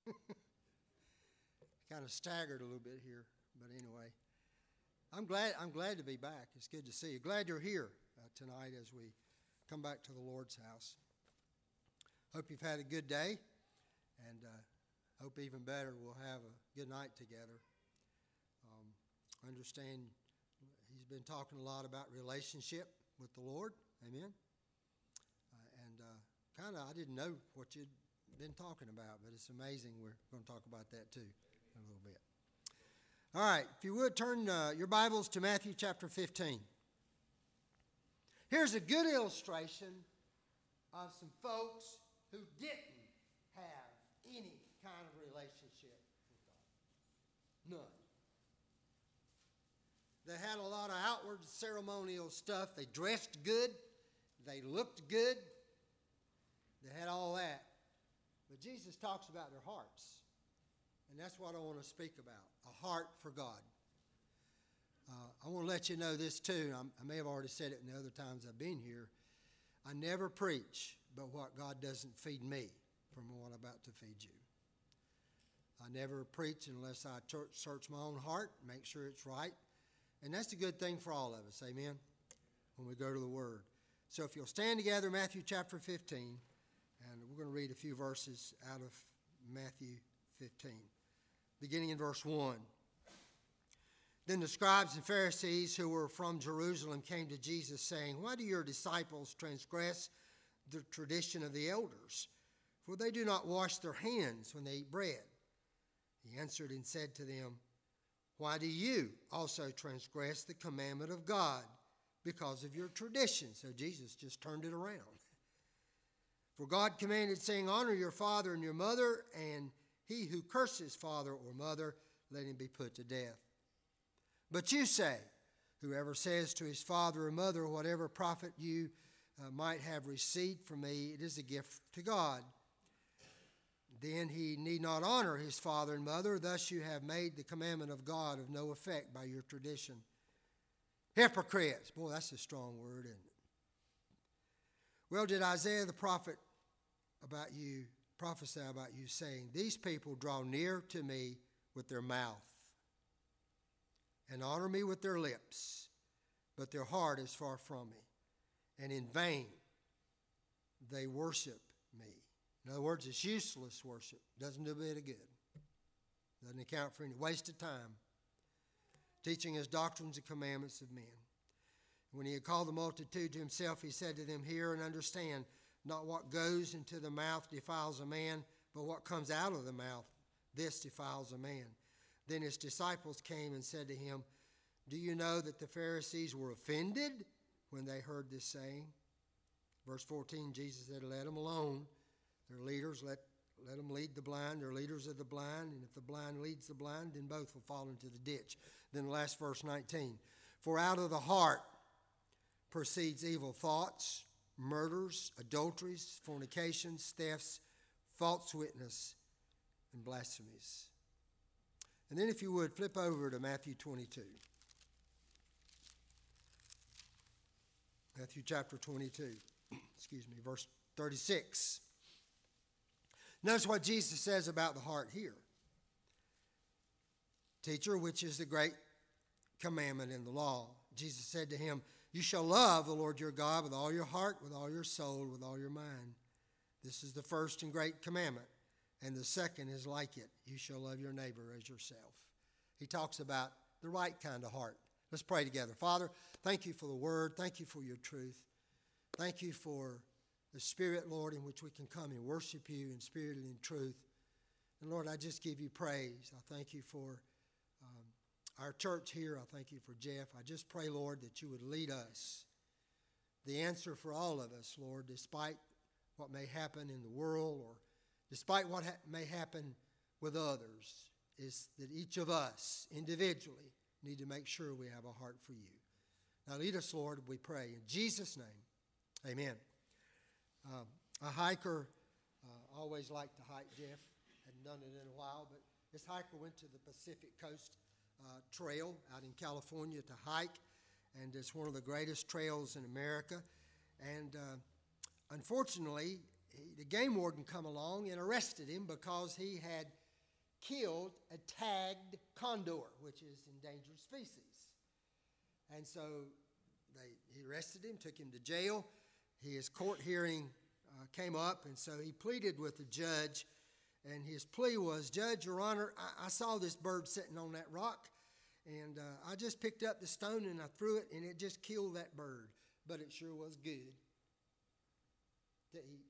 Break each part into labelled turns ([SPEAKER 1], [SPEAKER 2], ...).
[SPEAKER 1] Kind of staggered a little bit here, but anyway, I'm glad to be back. It's good to see you. Glad you're here tonight as we come back to the Lord's house. Hope you've had a good day, and hope even better we'll have a good night together. I understand he's been talking a lot about relationship with the Lord. Amen. I didn't know what you'd been talking about, but it's amazing we're going to talk about that too in a little bit. All right, if you would turn your Bibles to Matthew chapter 15. Here's a good illustration of some folks who didn't have any kind of relationship with God. None. They had a lot of outward ceremonial stuff. They dressed good. They looked good. They had all that. But Jesus talks about their hearts. And that's what I want to speak about, a heart for God. I want to let you know this too. I may have already said it in the other times I've been here. I never preach but what God doesn't feed me from what I'm about to feed you. I never preach unless I search my own heart, make sure it's right. And that's a good thing for all of us, amen, when we go to the Word. So if you'll stand together, Matthew chapter 15, and we're going to read a few verses out of Matthew 15, beginning in verse 1. Then the scribes and Pharisees who were from Jerusalem came to Jesus, saying, "Why do your disciples transgress the tradition of the elders? For they do not wash their hands when they eat bread." He answered and said to them, "Why do you also transgress the commandment of God because of your tradition?" So Jesus just turned it around. "For God commanded, saying, 'Honor your father and your mother, and he who curses father or mother, let him be put to death.' But you say, whoever says to his father or mother, 'Whatever profit you might have received from me, it is a gift to God,' then he need not honor his father and mother. Thus you have made the commandment of God of no effect by your tradition. Hypocrites." Boy, that's a strong word, isn't it? "Well, did Isaiah the prophet prophesy about you, saying, 'These people draw near to me with their mouth and honor me with their lips, but their heart is far from me, and in vain they worship me.'" In other words, it's useless worship. Doesn't do a bit of good. Doesn't account for any wasted time. Teaching his doctrines and commandments of men. When he had called the multitude to himself, he said to them, "Hear and understand, not what goes into the mouth defiles a man, but what comes out of the mouth, this defiles a man." Then his disciples came and said to him, "Do you know that the Pharisees were offended when they heard this saying?" Verse 14, Jesus said, "Let them alone. They're leaders, let them lead the blind. They're leaders of the blind, and if the blind leads the blind, then both will fall into the ditch." Then the last verse 19, "For out of the heart proceeds evil thoughts, murders, adulteries, fornications, thefts, false witness, and blasphemies." And then if you would, flip over to Matthew 22. Matthew chapter 22, verse 36. Notice what Jesus says about the heart here. "Teacher, which is the great commandment in the law?" Jesus said to him, "You shall love the Lord your God with all your heart, with all your soul, with all your mind. This is the first and great commandment, and the second is like it. You shall love your neighbor as yourself." He talks about the right kind of heart. Let's pray together. Father, thank you for the word. Thank you for your truth. Thank you for the Spirit, Lord, in which we can come and worship you in spirit and in truth. And Lord, I just give you praise. I thank you for our church here. I thank you for Jeff. I just pray, Lord, that you would lead us. The answer for all of us, Lord, despite what may happen in the world or despite what may happen with others, is that each of us individually need to make sure we have a heart for you. Now lead us, Lord, we pray. In Jesus' name, amen. A hiker, always liked to hike, Jeff. Hadn't done it in a while, but this hiker went to the Pacific Coast Trail out in California to hike, and it's one of the greatest trails in America. And unfortunately, the game warden come along and arrested him because he had killed a tagged condor, which is endangered species. And so he arrested him, took him to jail. His court hearing came up, and so he pleaded with the judge. And his plea was, Judge, Your Honor, I saw this bird sitting on that rock, and I just picked up the stone and I threw it, and it just killed that bird. But it sure was good to eat.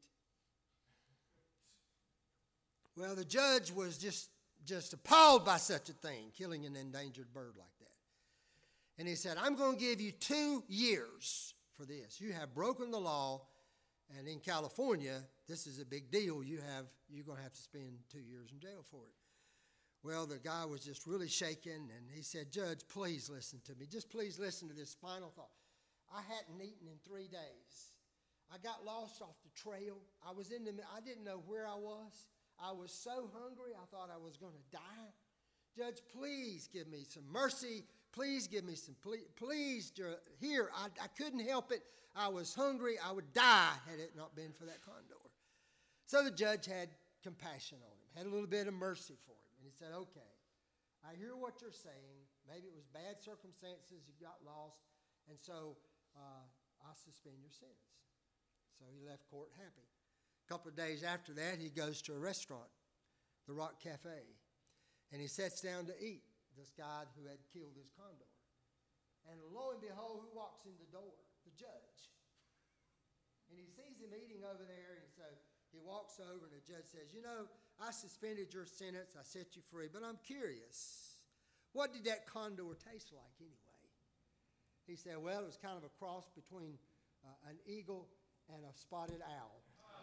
[SPEAKER 1] Well, the judge was just appalled by such a thing, killing an endangered bird like that. And he said, I'm going to give you 2 years for this. You have broken the law, and in California, this is a big deal. You're going to have to spend 2 years in jail for it. Well, the guy was just really shaken, and he said, Judge, please listen to me. Just please listen to this final thought. I hadn't eaten in 3 days. I got lost off the trail. I didn't know where I was. I was so hungry, I thought I was going to die. Judge, please give me some mercy. Please give me some, please, here, I couldn't help it. I was hungry. I would die had it not been for that condor. So the judge had compassion on him, had a little bit of mercy for him. And he said, okay, I hear what you're saying. Maybe it was bad circumstances. You got lost. And so I'll suspend your sentence. So he left court happy. A couple of days after that, he goes to a restaurant, the Rock Cafe, and he sits down to eat, this guy who had killed his condor. And lo and behold, who walks in the door? The judge. And he sees him eating over there, and so he walks over, and the judge says, you know, I suspended your sentence, I set you free, but I'm curious, what did that condor taste like anyway? He said, well, it was kind of a cross between an eagle and a spotted owl.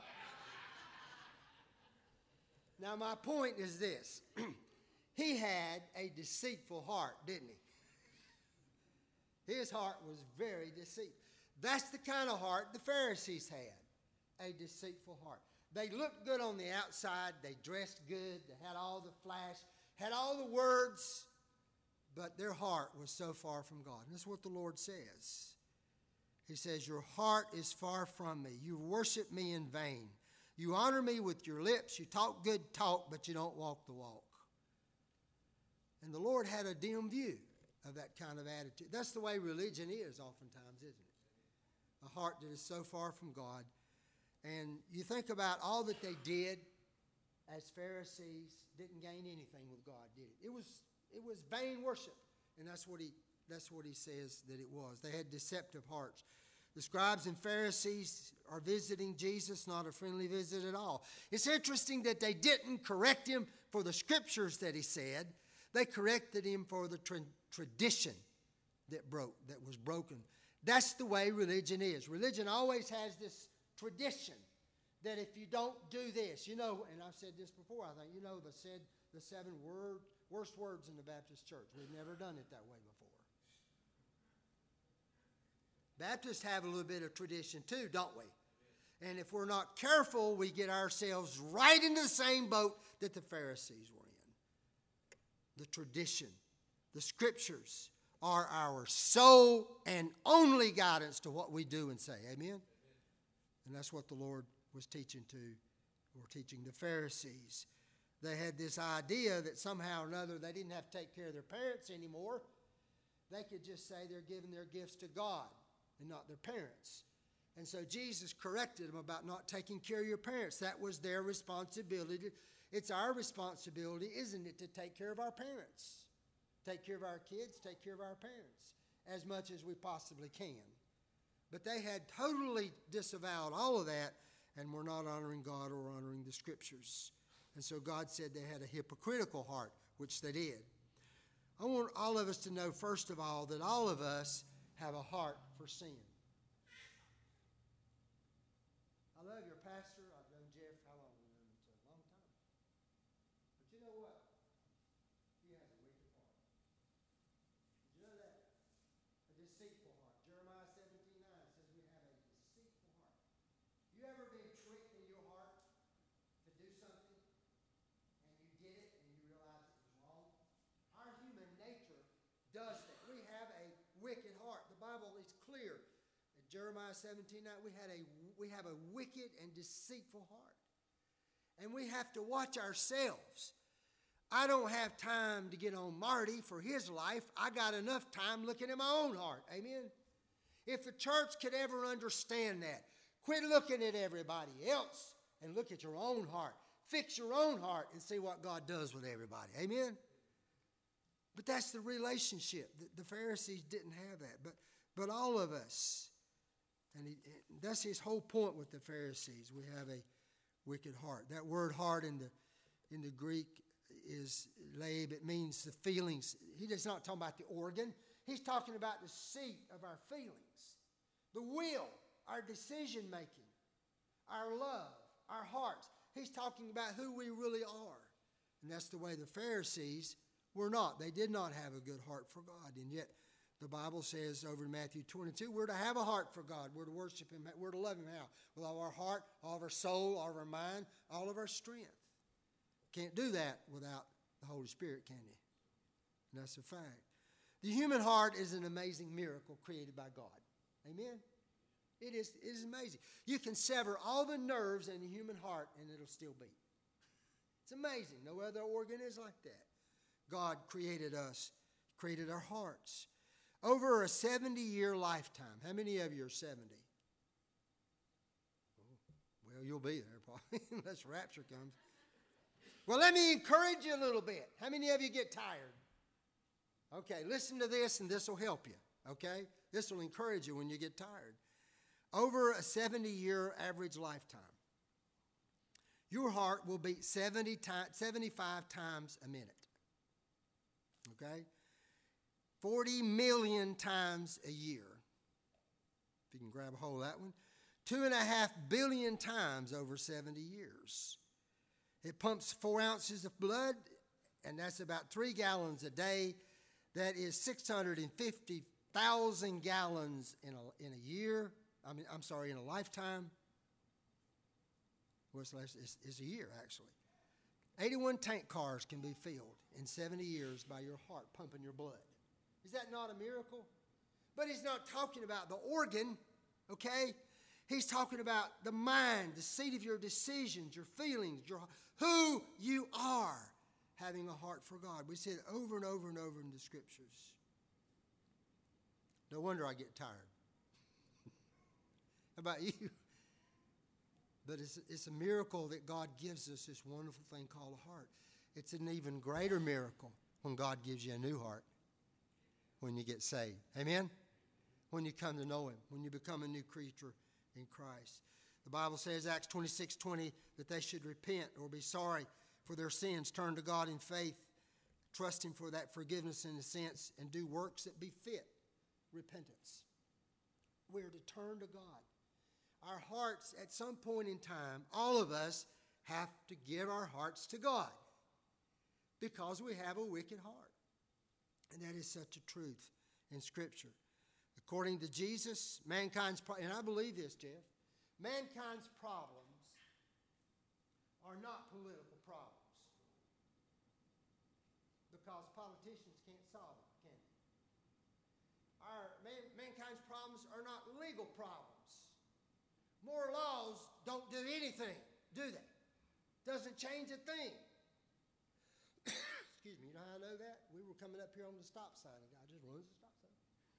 [SPEAKER 1] Now, my point is this. He had a deceitful heart, didn't he? His heart was very deceitful. That's the kind of heart the Pharisees had, a deceitful heart. They looked good on the outside. They dressed good. They had all the flash, had all the words, but their heart was so far from God. And that's what the Lord says. He says, your heart is far from me. You worship me in vain. You honor me with your lips. You talk good talk, but you don't walk the walk. And the Lord had a dim view of that kind of attitude. That's the way religion is oftentimes, isn't it? A heart that is so far from God. And you think about all that they did as Pharisees, didn't gain anything with God, did it? It was vain worship. And that's what he says that it was. They had deceptive hearts. The scribes and Pharisees are visiting Jesus, not a friendly visit at all. It's interesting that they didn't correct him for the scriptures that he said. They corrected him for the tradition that was broken. That's the way religion is. Religion always has this tradition that if you don't do this, you know, and I've said this before, I think, you know, the 7 worst words in the Baptist church. We've never done it that way before. Baptists have a little bit of tradition too, don't we? And if we're not careful, we get ourselves right into the same boat that the Pharisees were in. The tradition, the scriptures are our sole and only guidance to what we do and say. Amen? And that's what the Lord was teaching the Pharisees. They had this idea that somehow or another they didn't have to take care of their parents anymore. They could just say they're giving their gifts to God and not their parents. And so Jesus corrected them about not taking care of your parents. That was their responsibility. It's our responsibility, isn't it, to take care of our parents? Take care of our kids, take care of our parents as much as we possibly can. But they had totally disavowed all of that and were not honoring God or honoring the scriptures. And so God said they had a hypocritical heart, which they did. I want all of us to know, first of all, that all of us have a heart for sin. I love your pastor. I've known Jeff. How long have we known him? A long time. But you know what? He has a wicked heart. Did you know that? A deceitful heart. Jeremiah 17:9 says we have a deceitful heart. You ever been tricked in your heart to do something and you did it and you realize it was wrong? Our human nature does that. We have a wicked heart. The Bible is clear. In Jeremiah 17:9, we we have a wicked and deceitful heart. And we have to watch ourselves. I don't have time to get on Marty for his life. I got enough time looking at my own heart. Amen? If the church could ever understand that, quit looking at everybody else and look at your own heart. Fix your own heart and see what God does with everybody. Amen? But that's the relationship. The Pharisees didn't have that. But all of us, and that's his whole point with the Pharisees. We have a wicked heart. That word heart in the Greek is lab. It means the feelings. He's not talking about the organ. He's talking about the seat of our feelings, the will, our decision making, our love, our hearts. He's talking about who we really are. And that's the way the Pharisees were not. They did not have a good heart for God. And yet the Bible says over in Matthew 22, we're to have a heart for God. We're to worship Him. We're to love Him how? With all our heart, all of our soul, all of our mind, all of our strength. Can't do that without the Holy Spirit, can you? And that's a fact. The human heart is an amazing miracle created by God. Amen? It is amazing. You can sever all the nerves in the human heart and it'll still beat. It's amazing. No other organ is like that. God created us, created our hearts. Over a 70-year lifetime. How many of you are 70? Well, you'll be there probably unless rapture comes. Well, let me encourage you a little bit. How many of you get tired? Okay, listen to this and this will help you. Okay? This will encourage you when you get tired. Over a 70-year average lifetime, your heart will beat 75 times a minute. Okay? 40 million times a year. If you can grab a hold of that one. 2.5 billion times over 70 years. It pumps 4 ounces of blood, and that's about 3 gallons a day. That is 650,000 gallons in a year. In a lifetime. What's less? It's a year, actually. 81 tank cars can be filled in 70 years by your heart pumping your blood. Is that not a miracle? But he's not talking about the organ, okay? He's talking about the mind, the seat of your decisions, your feelings, who you are, having a heart for God. We see it over and over and over in the Scriptures. No wonder I get tired. How about you? But it's a miracle that God gives us this wonderful thing called a heart. It's an even greater miracle when God gives you a new heart when you get saved. Amen? When you come to know Him, when you become a new creature in Christ. The Bible says, Acts 26:20, that they should repent or be sorry for their sins, turn to God in faith, trust Him for that forgiveness in a sense, and do works that befit repentance. We're to turn to God. Our hearts, at some point in time, all of us have to give our hearts to God because we have a wicked heart. And that is such a truth in Scripture. According to Jesus, mankind's and I believe this, Jeff, mankind's problems are not political problems because politicians can't solve them, can they? Mankind's problems are not legal problems. More laws don't do anything, do they? Doesn't change a thing. Excuse me, you know how I know that? We were coming up here on the stop sign, and a guy just runs the stop sign.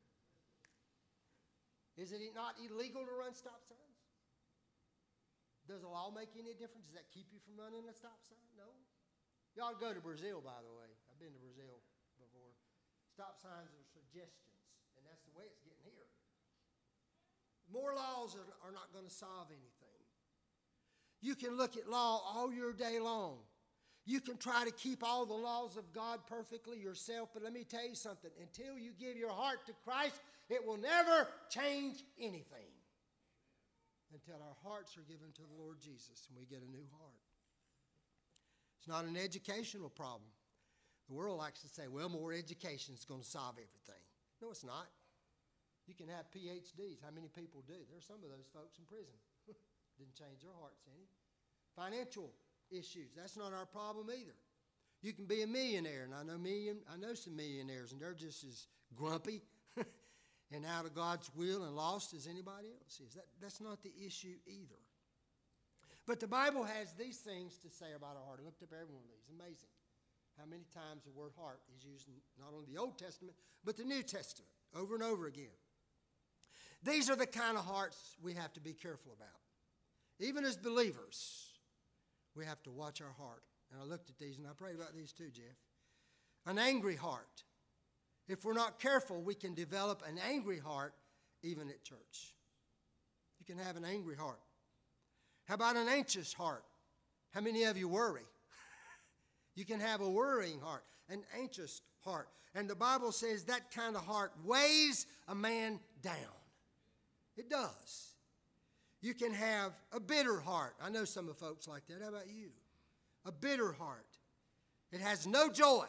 [SPEAKER 1] Is it not illegal to run stop signs? Does the law make any difference? Does that keep you from running a stop sign? No. You ought to go to Brazil, by the way. I've been to Brazil before. Stop signs are suggestions, and that's the way it's getting here. More laws are not going to solve anything. You can look at law all your day long. You can try to keep all the laws of God perfectly yourself, but let me tell you something. Until you give your heart to Christ, it will never change anything. Until our hearts are given to the Lord Jesus and we get a new heart. It's not an educational problem. The world likes to say, well, more education is going to solve everything. No, it's not. You can have PhDs. How many people do? There are some of those folks in prison. Didn't change their hearts any. Financial issues. That's not our problem either. You can be a millionaire, and I know some millionaires, and they're just as grumpy and out of God's will and lost as anybody else is. That's not the issue either. But the Bible has these things to say about our heart. I looked up every one of these. Amazing how many times the word heart is used in not only the Old Testament, but the New Testament, over and over again. These are the kind of hearts we have to be careful about. Even as believers, we have to watch our heart. And I looked at these, and I prayed about these too, Jeff. An angry heart. If we're not careful, we can develop an angry heart even at church. You can have an angry heart. How about an anxious heart? How many of you worry? You can have a worrying heart, an anxious heart. And the Bible says that kind of heart weighs a man down. It does. You can have a bitter heart. I know some of folks like that. How about you? A bitter heart. It has no joy.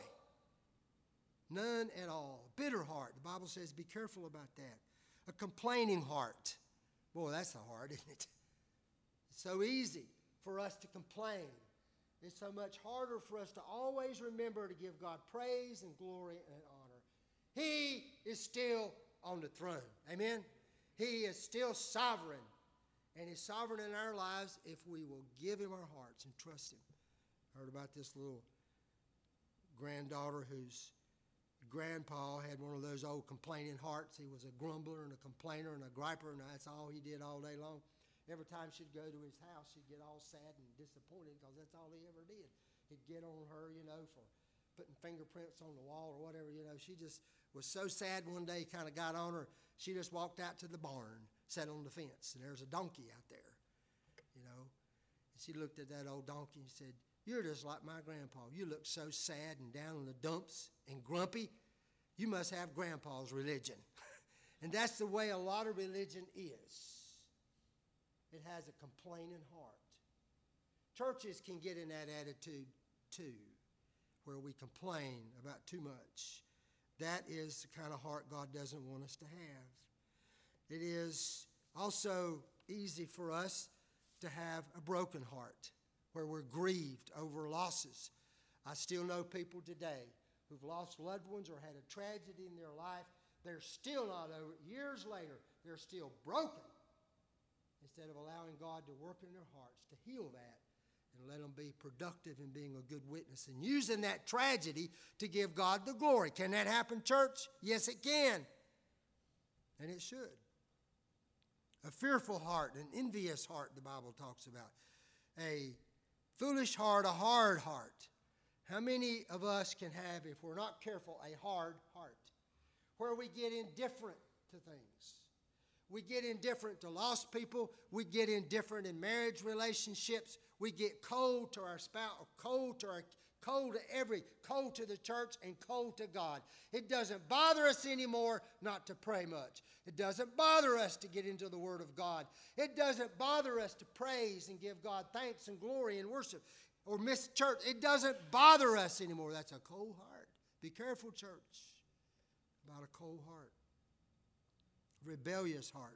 [SPEAKER 1] None at all. Bitter heart. The Bible says be careful about that. A complaining heart. Boy, that's hard, isn't it? It's so easy for us to complain. It's so much harder for us to always remember to give God praise and glory and honor. He is still on the throne. Amen? He is still sovereign. And He's sovereign in our lives if we will give Him our hearts and trust Him. I heard about this little granddaughter whose grandpa had one of those old complaining hearts. He was a grumbler and a complainer and a griper, and that's all he did all day long. Every time she'd go to his house, she'd get all sad and disappointed because that's all he ever did. He'd get on her, for putting fingerprints on the wall or whatever, She just was so sad one day, kind of got on her. She just walked out to the barn, sat on the fence, and there's a donkey out there, And she looked at that old donkey and said, "You're just like my grandpa. You look so sad and down in the dumps and grumpy. You must have grandpa's religion." And that's the way a lot of religion is. It has a complaining heart. Churches can get in that attitude too, where we complain about too much. That is the kind of heart God doesn't want us to have. It is also easy for us to have a broken heart, where we're grieved over losses. I still know people today who've lost loved ones or had a tragedy in their life. They're still not over it. Years later, they're still broken. Instead of allowing God to work in their hearts to heal that and let them be productive in being a good witness and using that tragedy to give God the glory. Can that happen, church? Yes, it can. And it should. A fearful heart, an envious heart, the Bible talks about. A foolish heart, a hard heart. How many of us can have, if we're not careful, a hard heart? Where we get indifferent to things. We get indifferent to lost people. We get indifferent in marriage relationships. We get cold to our spouse, cold to the church, and cold to God. It doesn't bother us anymore not to pray much. It doesn't bother us to get into the Word of God. It doesn't bother us to praise and give God thanks and glory and worship or miss church. It doesn't bother us anymore. That's a cold heart. Be careful, church, about a cold heart. Rebellious heart.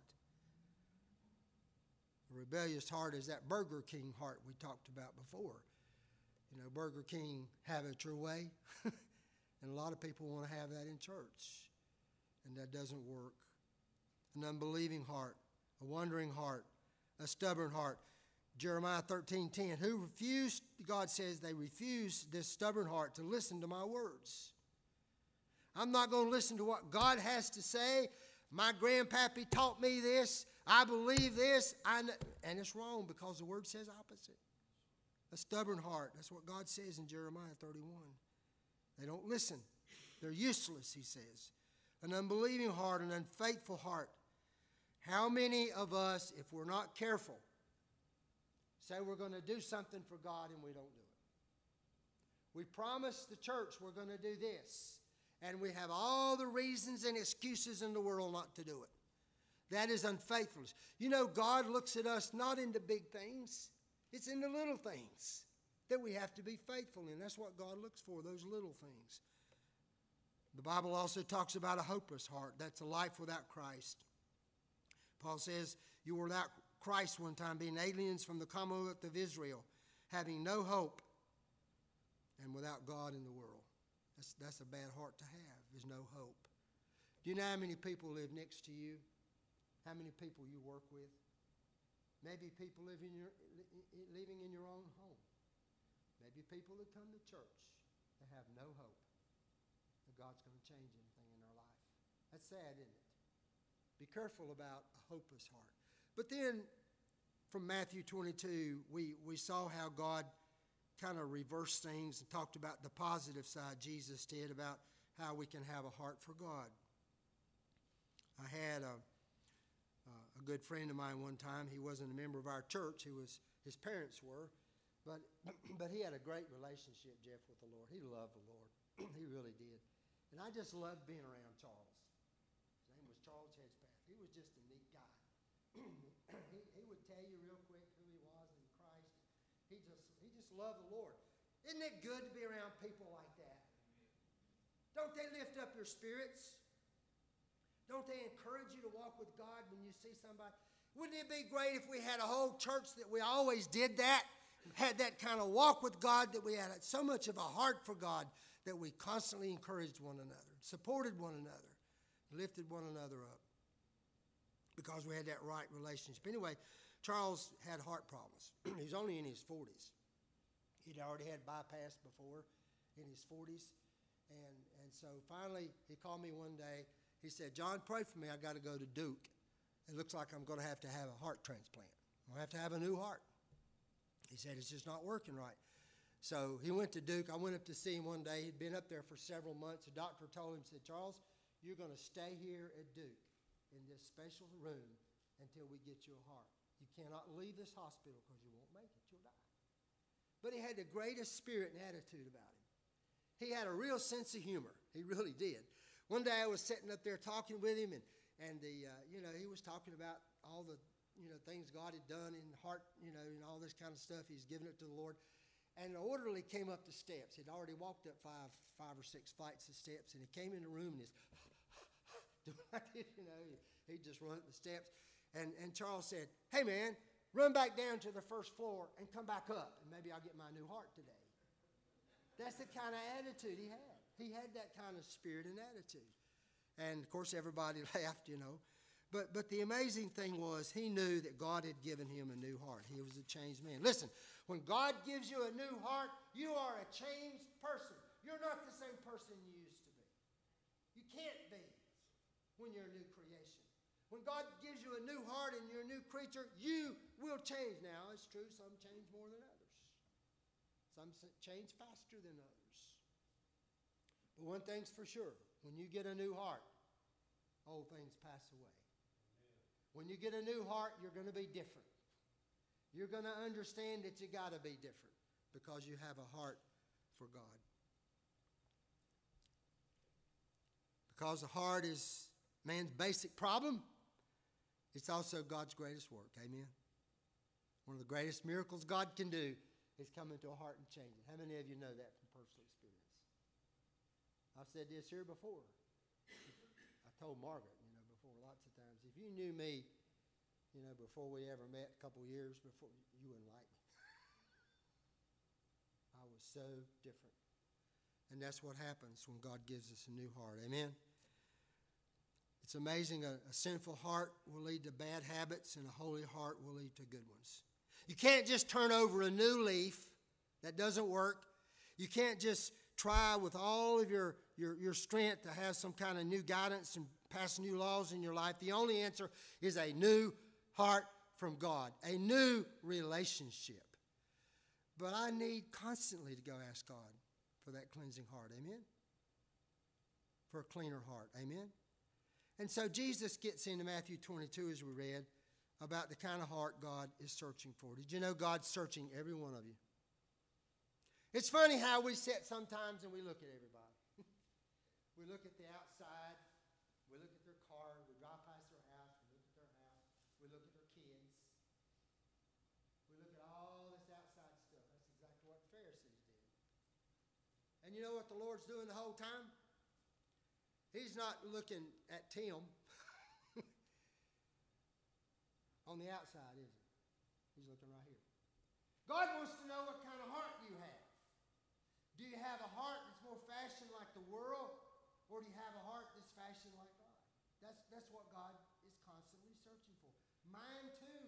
[SPEAKER 1] A rebellious heart is that Burger King heart we talked about before. Burger King, have it your way. And a lot of people want to have that in church. And that doesn't work. An unbelieving heart, a wandering heart, a stubborn heart. Jeremiah 13:10, who refused, God says they refused, this stubborn heart, to listen to my words. I'm not going to listen to what God has to say. My grandpappy taught me this. I believe this. And it's wrong because the word says opposite. A stubborn heart. That's what God says in Jeremiah 31. They don't listen. They're useless, He says. An unbelieving heart, an unfaithful heart. How many of us, if we're not careful, say we're going to do something for God and we don't do it? We promise the church we're going to do this. And we have all the reasons and excuses in the world not to do it. That is unfaithfulness. God looks at us not in the big things. It's in the little things that we have to be faithful in. That's what God looks for, those little things. The Bible also talks about a hopeless heart. That's a life without Christ. Paul says, you were without Christ one time, being aliens from the commonwealth of Israel, having no hope, and without God in the world. That's a bad heart to have. There's no hope. Do you know how many people live next to you? How many people you work with? Maybe people living in your own home. Maybe people that come to church that have no hope that God's going to change anything in their life. That's sad, isn't it? Be careful about a hopeless heart. But then from Matthew 22, we saw how God kind of reversed things and talked about the positive side Jesus did about how we can have a heart for God. I had a good friend of mine one time. He wasn't a member of our church. His parents were. But he had a great relationship, Jeff, with the Lord. He loved the Lord. He really did. And I just loved being around Charles. His name was Charles Hedgepath. He was just a neat guy. he would tell you real quick who he was in Christ. He just loved the Lord. Isn't it good to be around people like that? Don't they lift up your spirits? Don't they encourage you to walk with God when you see somebody? Wouldn't it be great if we had a whole church that we always did that, had that kind of walk with God, that we had so much of a heart for God that we constantly encouraged one another, supported one another, lifted one another up because we had that right relationship. Anyway, Charles had heart problems. He was only in his 40s. He'd already had bypass before in his 40s. And so finally he called me one day. He said, "John, pray for me. I got to go to Duke. It looks like I'm going to have a heart transplant. I'm going to have to have a new heart." He said, "It's just not working right." So he went to Duke. I went up to see him one day. He'd been up there for several months. The doctor told him, said, "Charles, you're going to stay here at Duke in this special room until we get you a heart. You cannot leave this hospital because you won't make it. You'll die." But he had the greatest spirit and attitude about him. He had a real sense of humor. He really did. One day I was sitting up there talking with him, and he was talking about all the things God had done in the heart, and all this kind of stuff. He's given it to the Lord. And the orderly came up the steps. He'd already walked up five or six flights of steps, and he came in the room and he'd just run up the steps. And Charles said, "Hey man, run back down to the first floor and come back up, and maybe I'll get my new heart today." That's the kind of attitude he had. He had that kind of spirit and attitude. And, of course, everybody laughed, But the amazing thing was he knew that God had given him a new heart. He was a changed man. Listen, when God gives you a new heart, you are a changed person. You're not the same person you used to be. You can't be when you're a new creation. When God gives you a new heart and you're a new creature, you will change. Now, it's true, some change more than others. Some change faster than others. But one thing's for sure, when you get a new heart, old things pass away. When you get a new heart, you're going to be different. You're going to understand that you got to be different because you have a heart for God. Because the heart is man's basic problem, it's also God's greatest work. Amen? One of the greatest miracles God can do is come into a heart and change it. How many of you know that from personal experience? I've said this here before. I told Margaret, before lots of times, if you knew me, before we ever met, a couple years before, you wouldn't like me. I was so different. And that's what happens when God gives us a new heart. Amen? It's amazing. A sinful heart will lead to bad habits, and a holy heart will lead to good ones. You can't just turn over a new leaf. That doesn't work. You can't just try with all of your strength to have some kind of new guidance and pass new laws in your life. The only answer is a new heart from God, a new relationship. But I need constantly to go ask God for that cleansing heart. Amen? For a cleaner heart. Amen? And so Jesus gets into Matthew 22, as we read, about the kind of heart God is searching for. Did you know God's searching every one of you? It's funny how we sit sometimes and we look at everybody. We look at the outside. We look at their car. We drive past their house. We look at their house. We look at their kids. We look at all this outside stuff. That's exactly what the Pharisees did. And you know what the Lord's doing the whole time? He's not looking at Tim on the outside, is he? He's looking right here. God wants to know what kind of heart you have. Do you have a heart that's more fashioned like the world, or do you have a heart that's fashioned like God? That's what God is constantly searching for. Mine too.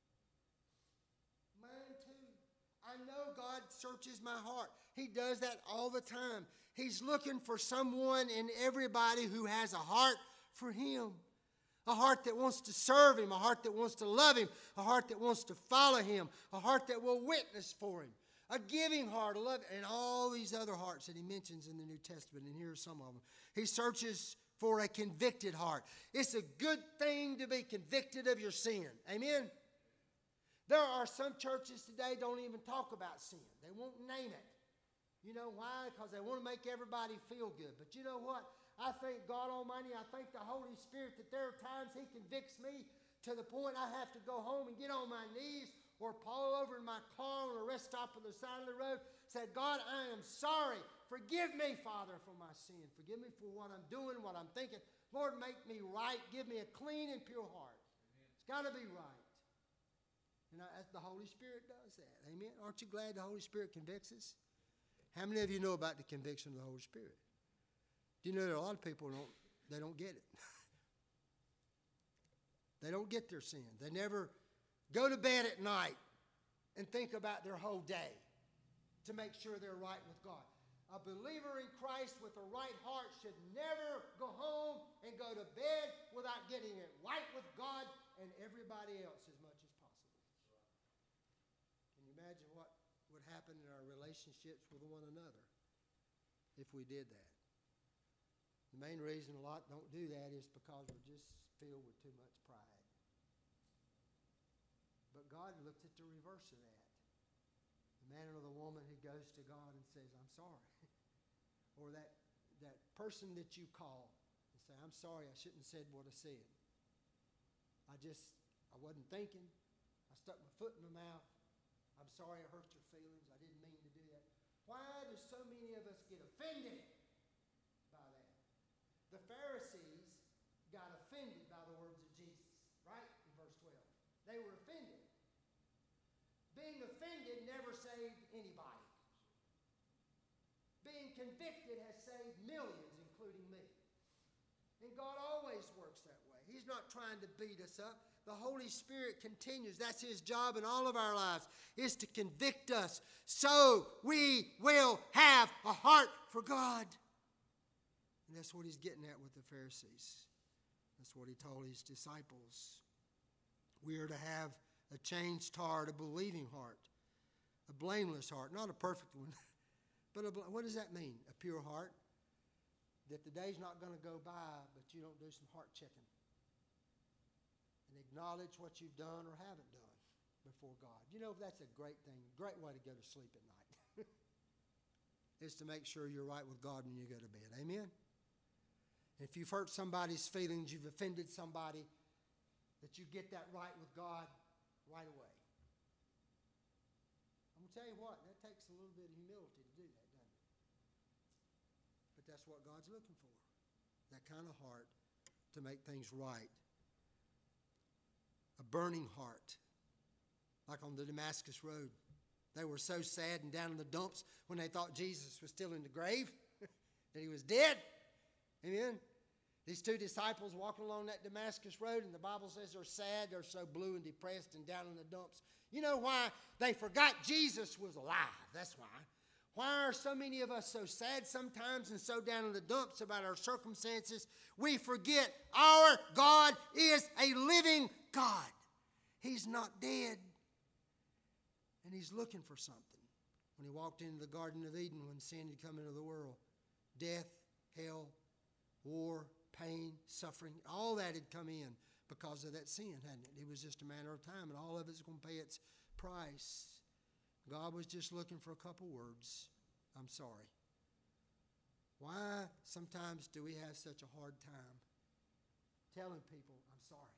[SPEAKER 1] Mine too. I know God searches my heart. He does that all the time. He's looking for someone in everybody who has a heart for Him. A heart that wants to serve Him, a heart that wants to love Him, a heart that wants to follow Him, a heart that will witness for Him, a giving heart, a love, and all these other hearts that He mentions in the New Testament, and here are some of them. He searches for a convicted heart. It's a good thing to be convicted of your sin. Amen? There are some churches today don't even talk about sin. They won't name it. You know why? Because they want to make everybody feel good. But you know what? I thank God Almighty, I thank the Holy Spirit that there are times He convicts me to the point I have to go home and get on my knees or pull over in my car on a rest stop on the side of the road. Say, God, I am sorry. Forgive me, Father, for my sin. Forgive me for what I'm doing, what I'm thinking. Lord, make me right. Give me a clean and pure heart. Amen. It's got to be right. And the Holy Spirit does that. Amen. Aren't you glad the Holy Spirit convicts us? How many of you know about the conviction of the Holy Spirit? Do you know that a lot of people don't get it? They don't get their sin. They never go to bed at night and think about their whole day to make sure they're right with God. A believer in Christ with a right heart should never go home and go to bed without getting it right with God and everybody else as much as possible. Can you imagine what would happen in our relationships with one another if we did that? The main reason a lot don't do that is because we're just filled with too much pride. But God looks at the reverse of that. The man or the woman who goes to God and says, I'm sorry. Or that person that you call and say, I'm sorry, I shouldn't have said what I said. I wasn't thinking. I stuck my foot in my mouth. I'm sorry I hurt your feelings. I didn't mean to do that. Why do so many of us get offended by that? The Pharisees got offended by the words of Jesus, right? In verse 12. They were offended. Being offended never saved anybody. Being convicted has saved millions, including me. And God always works that way. He's not trying to beat us up. The Holy Spirit continues. That's His job in all of our lives, is to convict us so we will have a heart for God. And that's what He's getting at with the Pharisees. That's what He told His disciples. We are to have a changed heart, a believing heart, a blameless heart, not a perfect one. But what does that mean? A pure heart? That the day's not going to go by, but you don't do some heart checking. And acknowledge what you've done or haven't done before God. You know, that's a great thing, great way to go to sleep at night. Is to make sure you're right with God when you go to bed. Amen? And if you've hurt somebody's feelings, you've offended somebody, that you get that right with God right away. I'm going to tell you what, that takes a little bit of humility to do that, doesn't it? But that's what God's looking for. That kind of heart to make things right. A burning heart, like on the Damascus Road. They were so sad and down in the dumps when they thought Jesus was still in the grave, that He was dead. Amen? These two disciples walking along that Damascus Road, and the Bible says they're sad, they're so blue and depressed and down in the dumps. You know why? They forgot Jesus was alive. That's why. Why are so many of us so sad sometimes and so down in the dumps about our circumstances? We forget our God is a living God. He's not dead. And He's looking for something. When He walked into the Garden of Eden, when sin had come into the world, death, hell, war, pain, suffering, all that had come in because of that sin, hadn't it? It was just a matter of time, and all of it's going to pay its price. God was just looking for a couple words. I'm sorry. Why sometimes do we have such a hard time telling people, I'm sorry?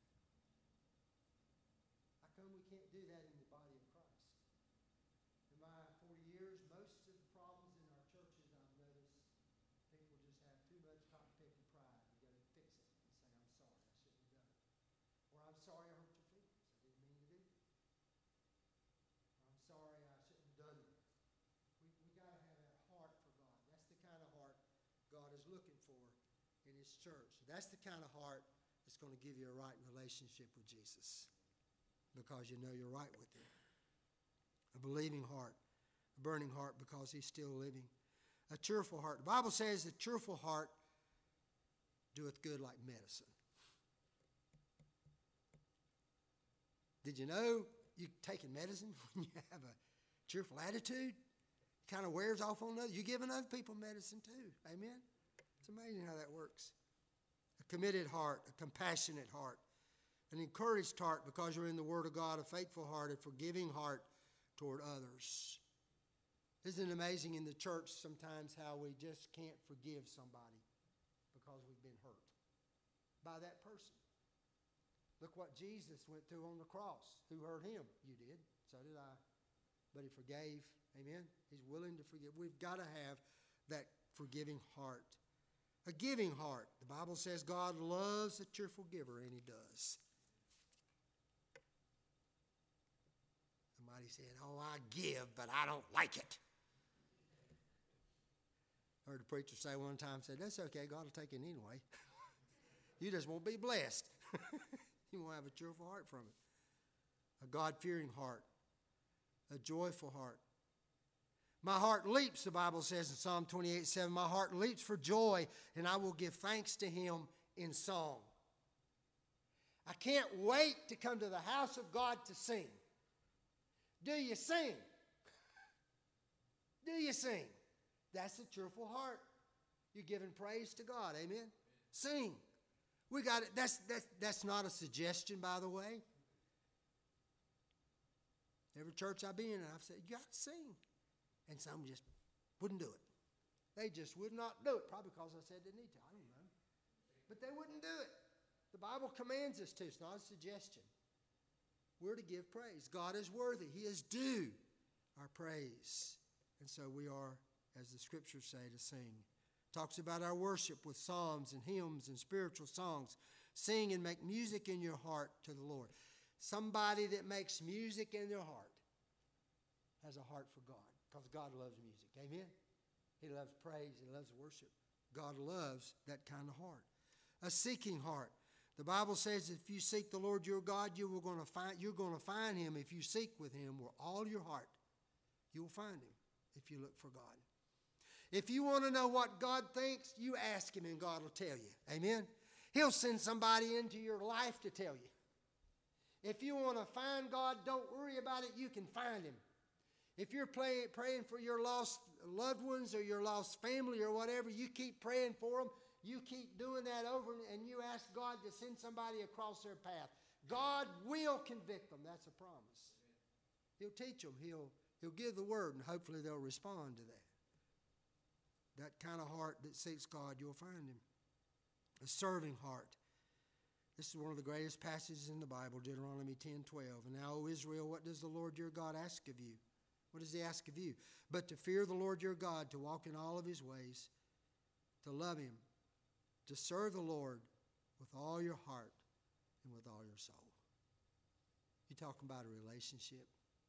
[SPEAKER 1] How come we can't do that in the body of Christ? In my 40 years, most of the problems in our churches, I've noticed, people just have too much cotton-picking pride. You got to fix it and say, I'm sorry, I shouldn't have done it. Or I'm sorry I hurt your feelings. I didn't mean to do that. Or I'm sorry I shouldn't have done that. We got to have that heart for God. That's the kind of heart God is looking for in His church. That's the kind of heart that's going to give you a right relationship with Jesus, because you know you're right with Him. A believing heart, a burning heart because He's still living. A cheerful heart. The Bible says a cheerful heart doeth good like medicine. Did you know you taking medicine when you have a cheerful attitude? It kind of wears off on others. You're giving other people medicine too. Amen? It's amazing how that works. A committed heart, a compassionate heart, an encouraged heart because you're in the Word of God, a faithful heart, a forgiving heart toward others. Isn't it amazing in the church sometimes how we just can't forgive somebody because we've been hurt by that person? Look what Jesus went through on the cross. Who hurt Him? You did. So did I. But He forgave. Amen? He's willing to forgive. We've got to have that forgiving heart. A giving heart. The Bible says God loves a cheerful giver, and He does. Somebody said, "Oh, I give, but I don't like it." I heard a preacher say one time, said, "That's okay, God will take it anyway. You just won't be blessed." You won't have a cheerful heart from it. A God-fearing heart. A joyful heart. My heart leaps, the Bible says in Psalm 28:7. My heart leaps for joy, and I will give thanks to Him in song. I can't wait to come to the house of God to sing. Do you sing? Do you sing? That's a cheerful heart. You're giving praise to God. Amen? Sing. We got it. That's not a suggestion, by the way. Every church I've been in, I've said, you got to sing. And some just wouldn't do it. They just would not do it. Probably because I said they need to. I don't know. But they wouldn't do it. The Bible commands us to. It's not a suggestion. We're to give praise. God is worthy. He is due our praise. And so we are, as the Scriptures say, to sing. Talks about our worship with psalms and hymns and spiritual songs. Sing and make music in your heart to the Lord. Somebody that makes music in their heart has a heart for God, because God loves music. Amen? He loves praise. He loves worship. God loves that kind of heart. A seeking heart. The Bible says if you seek the Lord your God, you're going to find Him. If you seek with Him with all your heart, you'll find Him if you look for God. If you want to know what God thinks, you ask Him and God will tell you. Amen? He'll send somebody into your life to tell you. If you want to find God, don't worry about it. You can find Him. If you're praying for your lost loved ones or your lost family or whatever, you keep praying for them. You keep doing that over, and you ask God to send somebody across their path. God will convict them. That's a promise. He'll teach them. He'll give the word, and hopefully they'll respond to that. That kind of heart that seeks God, you'll find Him. A serving heart. This is one of the greatest passages in the Bible, Deuteronomy 10:12. And now, O Israel, what does the Lord your God ask of you? What does He ask of you? But to fear the Lord your God, to walk in all of His ways, to love Him, to serve the Lord with all your heart and with all your soul. You're talking about a relationship.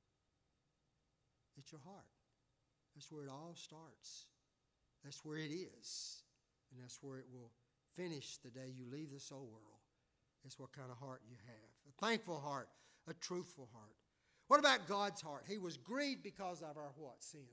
[SPEAKER 1] It's your heart. That's where it all starts. That's where it is. And that's where it will finish the day you leave this old world. It's what kind of heart you have. A thankful heart, a truthful heart. What about God's heart? He was grieved because of our what? Sin.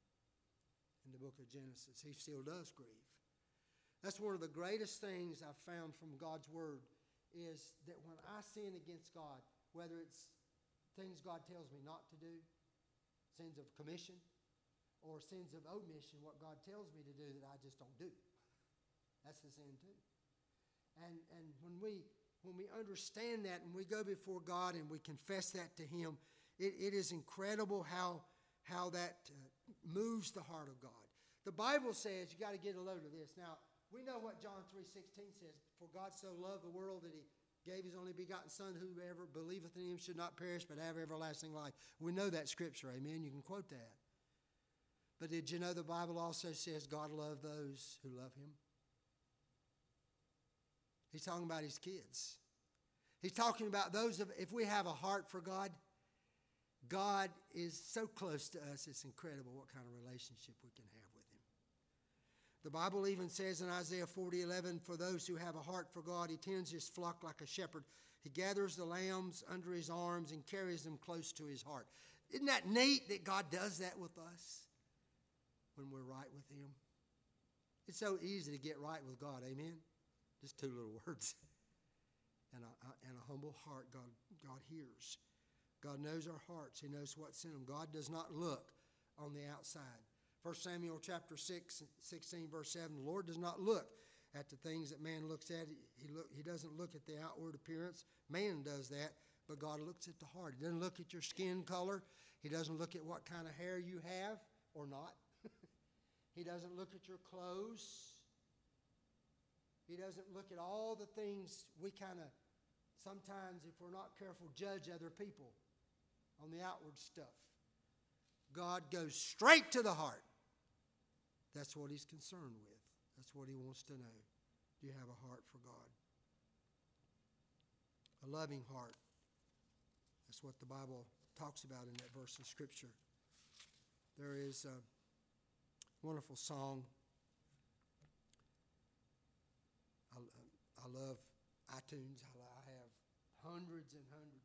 [SPEAKER 1] In the book of Genesis, He still does grieve. That's one of the greatest things I've found from God's Word, is that when I sin against God, whether it's things God tells me not to do, sins of commission, or sins of omission, what God tells me to do that I just don't do. That's a sin too. And when we understand that and we go before God and we confess that to Him, it is incredible how that moves the heart of God. The Bible says, you got to get a load of this. Now, we know what John 3:16 says. For God so loved the world that He gave His only begotten Son, whoever believeth in Him should not perish but have everlasting life. We know that scripture, amen? You can quote that. But did you know the Bible also says God loved those who love Him? He's talking about His kids. He's talking about those if we have a heart for God, God is so close to us, it's incredible what kind of relationship we can have with Him. The Bible even says in Isaiah 40:11, for those who have a heart for God, he tends his flock like a shepherd. He gathers the lambs under his arms and carries them close to his heart. Isn't that neat that God does that with us when we're right with him? It's so easy to get right with God, amen? Just two little words. And a humble heart, God hears. God knows our hearts. He knows what's in them. God does not look on the outside. 1 Samuel chapter 6, 16, verse 7, the Lord does not look at the things that man looks at. He doesn't look at the outward appearance. Man does that, but God looks at the heart. He doesn't look at your skin color. He doesn't look at what kind of hair you have or not. He doesn't look at your clothes. He doesn't look at all the things we kind of, sometimes if we're not careful, judge other people on the outward stuff. God goes straight to the heart. That's what he's concerned with. That's what he wants to know. Do you have a heart for God? A loving heart. That's what the Bible talks about in that verse of Scripture. There is a wonderful song. I love iTunes. I have hundreds and hundreds